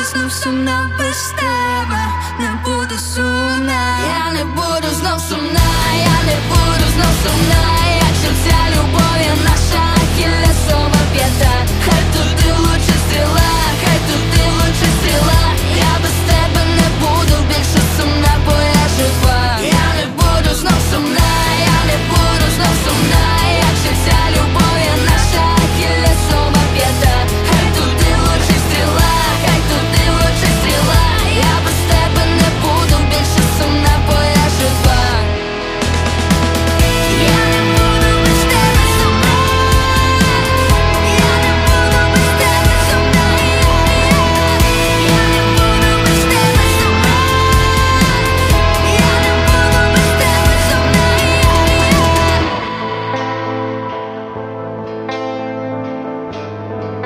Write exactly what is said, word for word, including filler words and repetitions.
знов сумна без тебе, не буду сумна. Я не буду знов сумна, я не буду знов сумна, якщо ця любов є наша.